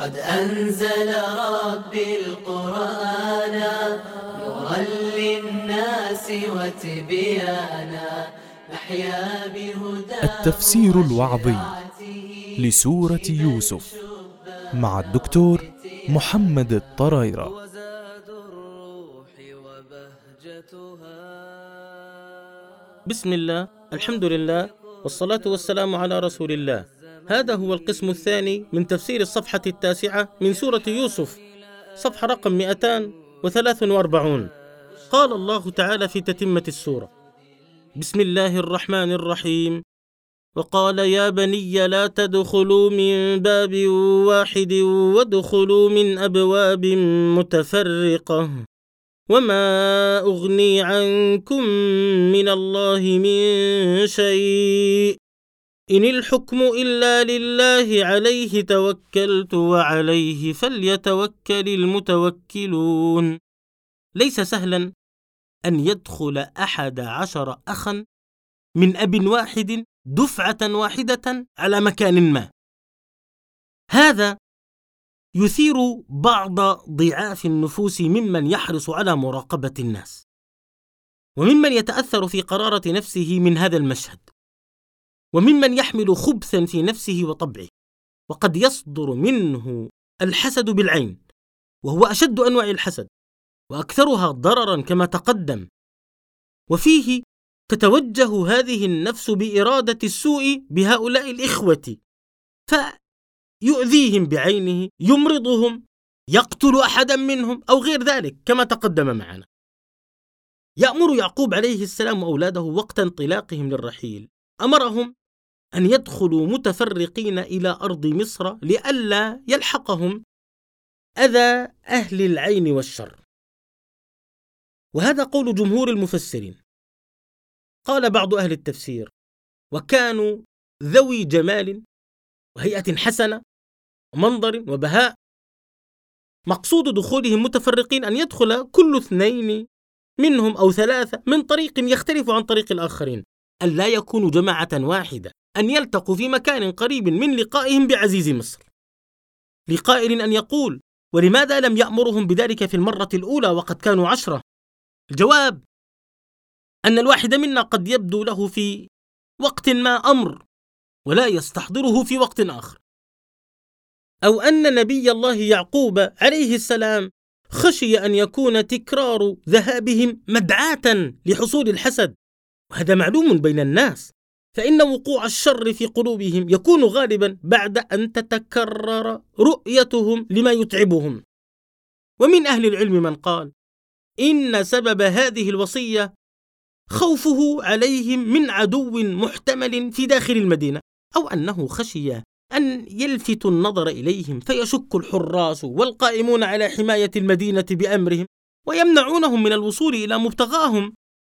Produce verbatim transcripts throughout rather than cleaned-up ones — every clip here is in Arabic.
قد أنزل ربي القرآن نورا للناس وتبيانا نحيا بهداه. التفسير الوعظي لسورة يوسف مع الدكتور محمد الطرايرة. بسم الله، الحمد لله، والصلاة والسلام على رسول الله. هذا هو القسم الثاني من تفسير الصفحة التاسعة من سورة يوسف، صفحة رقم مئتان وثلاث وأربعين. قال الله تعالى في تتمة السورة: بسم الله الرحمن الرحيم: وقال يا بني لا تدخلوا من باب واحد وادخلوا من أبواب متفرقة وما أغني عنكم من الله من شيء إن الحكم إلا لله عليه توكلت وعليه فليتوكل المتوكلون. ليس سهلا أن يدخل أحد عشر أخا من أب واحد دفعة واحدة على مكان ما. هذا يثير بعض ضعاف النفوس ممن يحرص على مراقبة الناس، وممن يتأثر في قرارة نفسه من هذا المشهد، وممن يحمل خبثا في نفسه وطبعه، وقد يصدر منه الحسد بالعين، وهو أشد أنواع الحسد وأكثرها ضررا كما تقدم. وفيه تتوجه هذه النفس بإرادة السوء بهؤلاء الإخوة، فيؤذيهم بعينه، يمرضهم، يقتل أحدا منهم أو غير ذلك كما تقدم معنا. يأمر يعقوب عليه السلام أولاده وقت انطلاقهم للرحيل، أمرهم أن يدخلوا متفرقين إلى أرض مصر لئلا يلحقهم أذى أهل العين والشر. وهذا قول جمهور المفسرين. قال بعض أهل التفسير: وكانوا ذوي جمال وهيئة حسنة ومنظر وبهاء، مقصود دخولهم متفرقين أن يدخل كل اثنين منهم أو ثلاثة من طريق يختلف عن طريق الآخرين، أن لا يكونوا جماعة واحدة، أن يلتقوا في مكان قريب من لقائهم بعزيز مصر. لقائل أن يقول: ولماذا لم يأمرهم بذلك في المرة الأولى وقد كانوا عشرة؟ الجواب أن الواحد منا قد يبدو له في وقت ما أمر ولا يستحضره في وقت آخر، أو أن نبي الله يعقوب عليه السلام خشي أن يكون تكرار ذهابهم مدعاة لحصول الحسد، وهذا معلوم بين الناس، فإن وقوع الشر في قلوبهم يكون غالبا بعد أن تتكرر رؤيتهم لما يتعبهم. ومن أهل العلم من قال إن سبب هذه الوصية خوفه عليهم من عدو محتمل في داخل المدينة، أو أنه خشي أن يلفت النظر إليهم فيشك الحراس والقائمون على حماية المدينة بأمرهم ويمنعونهم من الوصول إلى مبتغاهم.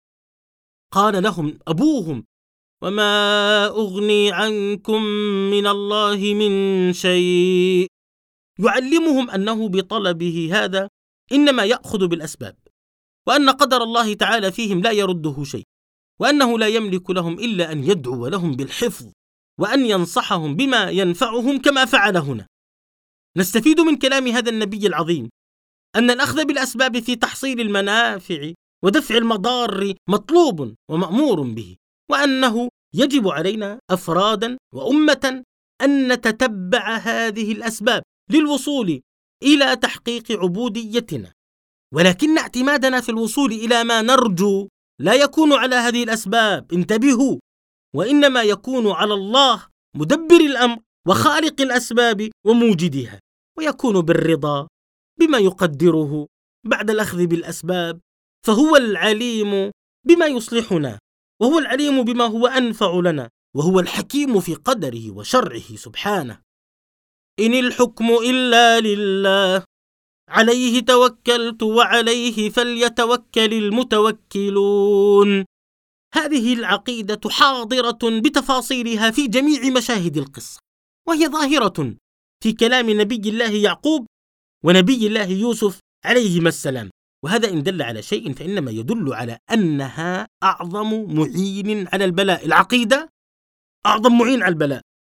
قال لهم أبوهم: وما أغني عنكم من الله من شيء، يعلمهم أنه بطلبه هذا إنما يأخذ بالأسباب، وأن قدر الله تعالى فيهم لا يرده شيء، وأنه لا يملك لهم إلا أن يدعو لهم بالحفظ وأن ينصحهم بما ينفعهم كما فعل هنا. نستفيد من كلام هذا النبي العظيم أن الأخذ بالأسباب في تحصيل المنافع ودفع المضار مطلوب ومأمور به، وأنه يجب علينا أفرادا وأمة أن نتتبع هذه الأسباب للوصول إلى تحقيق عبوديتنا، ولكن اعتمادنا في الوصول إلى ما نرجو لا يكون على هذه الأسباب، انتبهوا، وإنما يكون على الله مدبر الأمر وخالق الأسباب وموجدها، ويكون بالرضا بما يقدره بعد الأخذ بالأسباب، فهو العليم بما يصلحنا، وهو العليم بما هو أنفع لنا، وهو الحكيم في قدره وشرعه سبحانه. إن الحكم إلا لله عليه توكلت وعليه فليتوكل المتوكلون. هذه العقيدة حاضرة بتفاصيلها في جميع مشاهد القصة، وهي ظاهرة في كلام نبي الله يعقوب ونبي الله يوسف عليهما السلام، وهذا إن دل على شيء فإنما يدل على أنها أعظم معين على البلاء. العقيدة أعظم معين على البلاء،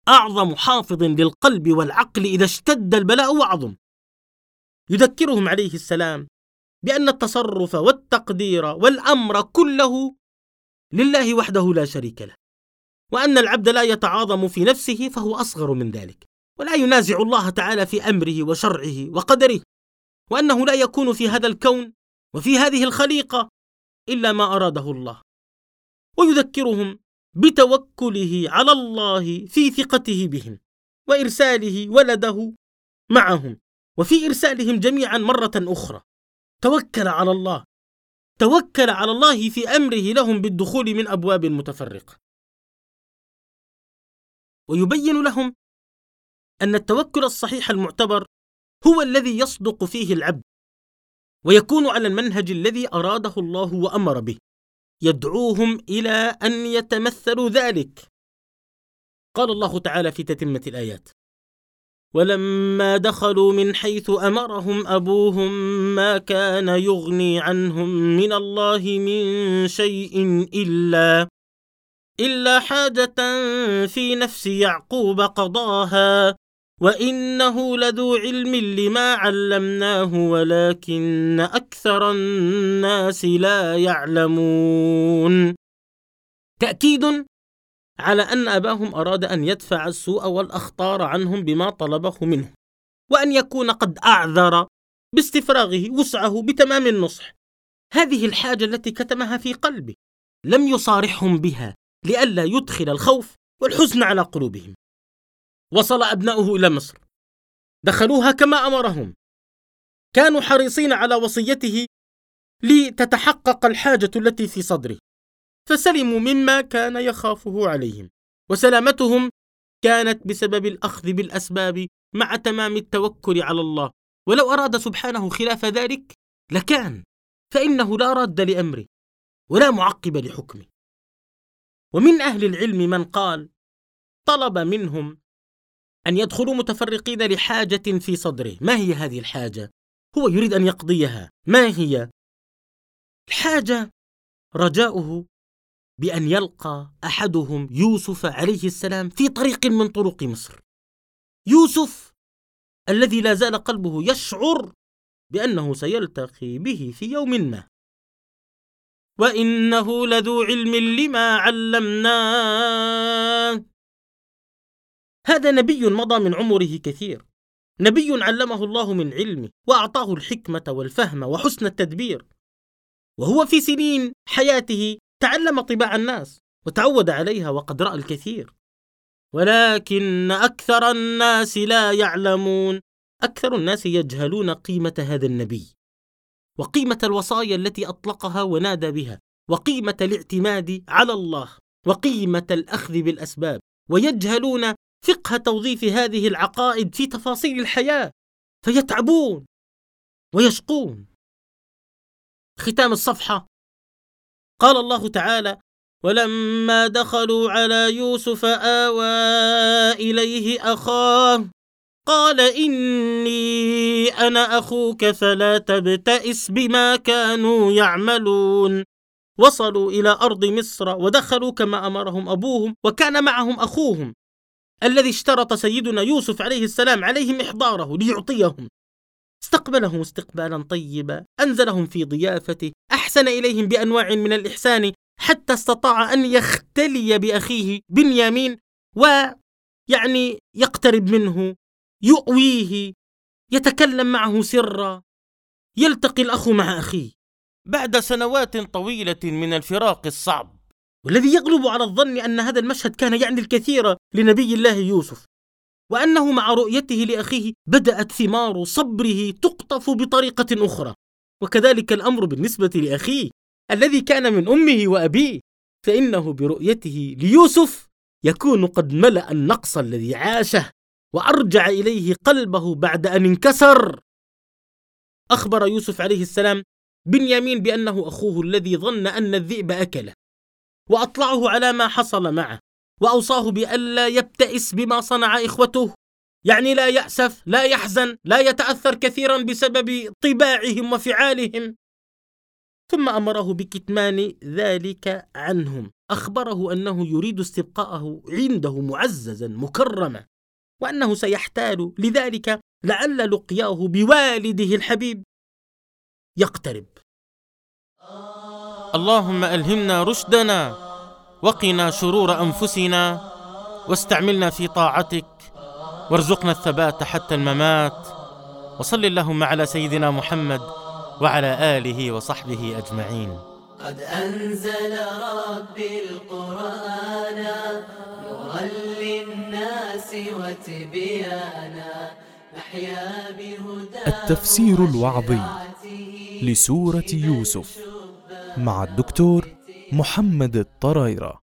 أعظم حافظ للقلب والعقل إذا اشتد البلاء وعظم. يذكرهم عليه السلام بأن التصرف والتقدير والأمر كله لله وحده لا شريك له، وأن العبد لا يتعاظم في نفسه فهو أصغر من ذلك، ولا ينازع الله تعالى في أمره وشرعه وقدره، وأنه لا يكون في هذا الكون وفي هذه الخليقة إلا ما أراده الله. ويذكرهم بتوكله على الله في ثقته بهم وإرساله ولده معهم، وفي إرسالهم جميعا مرة أخرى. توكل على الله، توكل على الله في أمره لهم بالدخول من أبواب متفرقة. ويبين لهم أن التوكل الصحيح المعتبر هو الذي يصدق فيه العبد ويكون على المنهج الذي أراده الله وأمر به، يدعوهم إلى أن يتمثلوا ذلك. قال الله تعالى في تتمة الآيات: ولما دخلوا من حيث أمرهم أبوهم ما كان يغني عنهم من الله من شيء إلا إلا حاجة في نفس يعقوب قضاها وإنه لذو علم لما علمناه ولكن أكثر الناس لا يعلمون. تأكيد على أن أباهم أراد أن يدفع السوء والأخطار عنهم بما طلبه منه، وأن يكون قد أعذر باستفراغه وسعه بتمام النصح. هذه الحاجة التي كتمها في قلبه لم يصارحهم بها لئلا يدخل الخوف والحزن على قلوبهم. وصل أبناؤه إلى مصر، دخلوها كما أمرهم، كانوا حريصين على وصيته لتتحقق الحاجة التي في صدره، فسلموا مما كان يخافه عليهم، وسلامتهم كانت بسبب الأخذ بالأسباب مع تمام التوكل على الله. ولو أراد سبحانه خلاف ذلك لكان، فإنه لا راد لأمره ولا معقب لحكمه. ومن أهل العلم من قال طلب منهم أن يدخلوا متفرقين لحاجة في صدره. ما هي هذه الحاجة؟ هو يريد أن يقضيها. ما هي الحاجة؟ رجاؤه بأن يلقى أحدهم يوسف عليه السلام في طريق من طرق مصر، يوسف الذي لا زال قلبه يشعر بأنه سيلتقي به في يوم ما، وإنه لذو علم لما علمناه. هذا نبي مضى من عمره كثير، نبي علمه الله من علمه وأعطاه الحكمة والفهم وحسن التدبير، وهو في سنين حياته تعلم طباع الناس وتعود عليها وقد رأى الكثير، ولكن أكثر الناس لا يعلمون. أكثر الناس يجهلون قيمة هذا النبي وقيمة الوصايا التي أطلقها ونادى بها، وقيمة الاعتماد على الله، وقيمة الأخذ بالأسباب، ويجهلون فقه توظيف هذه العقائد في تفاصيل الحياة، فيتعبون ويشقون. ختام الصفحة قال الله تعالى: ولما دخلوا على يوسف آوى إليه أخاه قال إني أنا أخوك فلا تبتئس بما كانوا يعملون. وصلوا إلى أرض مصر ودخلوا كما أمرهم أبوهم، وكان معهم أخوهم الذي اشترط سيدنا يوسف عليه السلام عليهم إحضاره ليعطيهم. استقبلهم استقبالا طيبا، أنزلهم في ضيافته، أحسن إليهم بأنواع من الإحسان حتى استطاع أن يختلي بأخيه بنيامين ويعني يقترب منه، يؤويه، يتكلم معه سرا. يلتقي الأخ مع أخيه بعد سنوات طويلة من الفراق الصعب، والذي يغلب على الظن أن هذا المشهد كان يعني الكثير لنبي الله يوسف، وأنه مع رؤيته لأخيه بدأت ثمار صبره تقطف بطريقة أخرى. وكذلك الأمر بالنسبة لأخيه الذي كان من أمه وأبيه، فإنه برؤيته ليوسف يكون قد ملأ النقص الذي عاشه وأرجع إليه قلبه بعد أن انكسر. أخبر يوسف عليه السلام بنيامين بأنه أخوه الذي ظن أن الذئب أكله، وأطلعه على ما حصل معه، وأوصاه بألا يبتئس بما صنع إخوته، يعني لا يأسف، لا يحزن، لا يتأثر كثيرا بسبب طباعهم وفعالهم. ثم أمره بكتمان ذلك عنهم، أخبره أنه يريد استبقاءه عنده معززا مكرما، وأنه سيحتال، لذلك لعل لقياه بوالده الحبيب يقترب. اللهم ألهمنا رشدنا وقنا شرور أنفسنا واستعملنا في طاعتك وارزقنا الثبات حتى الممات. وصل اللهم على سيدنا محمد وعلى آله وصحبه أجمعين. قد أنزل ربي القرآن نورا للناس وتبيانا نحيا بهداه. التفسير الوعظي لسورة يوسف مع الدكتور محمد الطرايرة.